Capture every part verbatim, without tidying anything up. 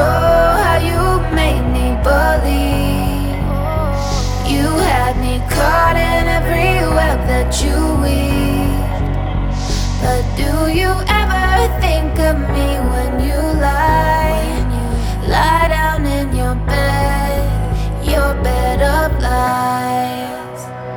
know how you made me believe. You had me caught in every web that you weave. But do you ever think of me when you lie? Lie down in your bed, your bed of lies.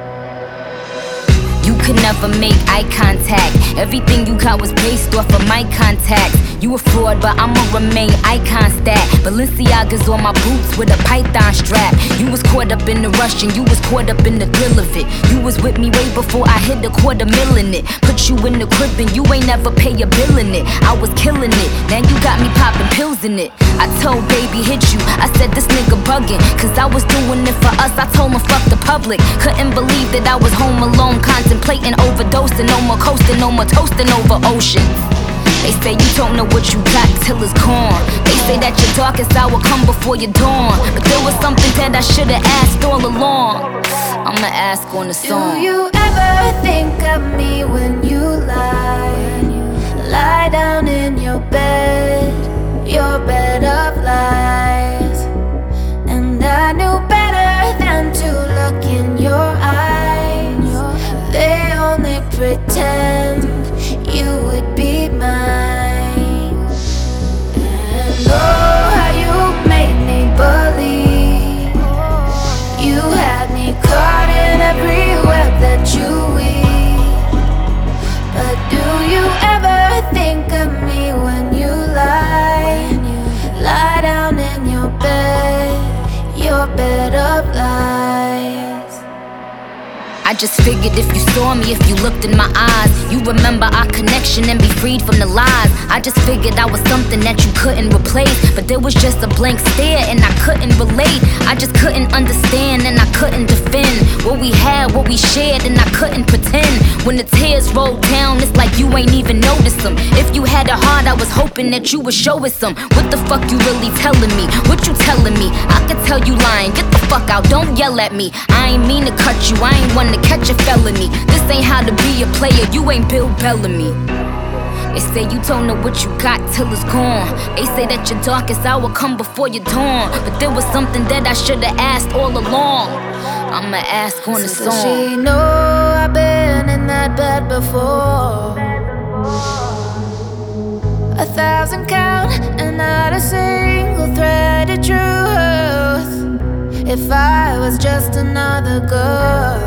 You could never make eye contact. Everything you got was based off of my contacts. You a fraud, but I'ma remain icon stat. Balenciaga's on my boots with a python strap. You was caught up in the rush and you was caught up in the thrill of it. You was with me way before I hit a quarter mil in it. Put you in the crib and you ain't never pay a bill in it. I was killing it, now you got me popping pills in it. I told baby hit you, I said this nigga bugging, cause I was doing it for us. I told him fuck the public. Couldn't believe that I was home alone, contemplating overdosing. No more coasting, no more toasting over ocean. They say you don't know what you got till it's gone. They say that your darkest hour come before your dawn. But there was something that I should've asked all along. I'ma ask on the song. Do you ever think of me when you lie? Lie down in your bed, your bed of lies. And I knew better than to look in your eyes. They only pretend you would be mine. And oh, how you made me believe. You had me caught in every web that you weave. But do you ever think of me when you lie? Lie down in your bed, your bed of lies. I just figured if you saw me, if you looked in my eyes, you remember our connection and be freed from the lies. I just figured I was something that you couldn't replace, but there was just a blank stare and I couldn't relate. I just couldn't understand and I couldn't defend what we had, what we shared, and I couldn't pretend. When the tears rolled down, it's like you ain't even noticed them. If you had a heart, I was hoping that you would show us some. What the fuck you really telling me? What you telling me? I could tell you lying. Get the fuck out, don't yell at me. I ain't mean to cut you, I ain't one to catch a felony. This ain't how to be a player, you ain't Bill Bellamy. They say you don't know what you got till it's gone. They say that your darkest hour come before your dawn. But there was something that I should've asked all along. I'ma ask on the So song. does she know I've been in that bed before? A thousand count and not a single thread of truth. If I was just another girl,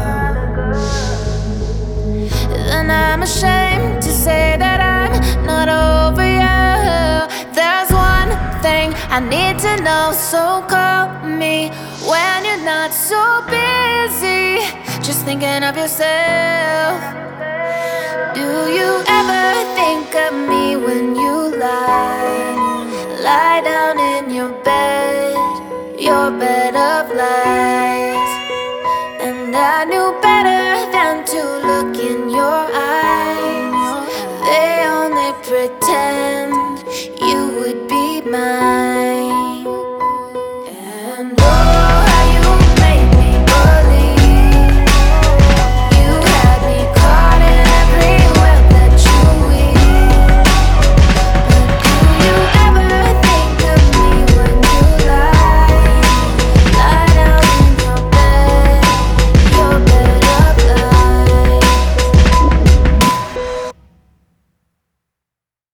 then I'm ashamed to say that I'm not over you. There's one thing I need to know, so call me when you're not so busy, just thinking of yourself. Do you ever think of me when you lie? Lie down in your bed, your bed of lies. And I knew better than to look in your eyes. They only pretend you would be mine.